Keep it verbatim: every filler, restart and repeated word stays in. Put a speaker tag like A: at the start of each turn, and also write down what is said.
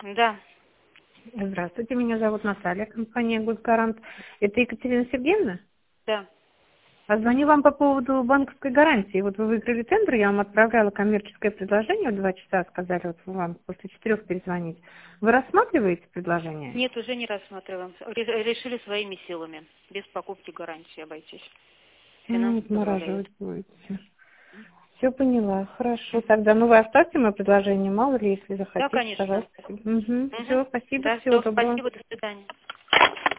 A: Да.
B: Здравствуйте, меня зовут Наталья, компания «Госгарант». Это Екатерина Сергеевна?
A: Да.
B: А звоню вам по поводу банковской гарантии. Вот вы выиграли тендер, я вам отправляла коммерческое предложение в два часа, сказали вот вам после четырех перезвонить. Вы рассматриваете предложение?
A: Нет, уже не рассматриваем. Ре- Решили своими силами, без покупки гарантии обойтись.
B: Ну,
A: Финансы
B: вот
A: позволяют.
B: мораживать будете. Все поняла. Хорошо. Тогда, ну, вы оставьте мое предложение, мало ли, если
A: Да,
B: захотите,
A: конечно.
B: пожалуйста. Угу.
A: Угу.
B: Все, спасибо,
A: Да,
B: всего
A: все,
B: доброго.
A: спасибо, до свидания.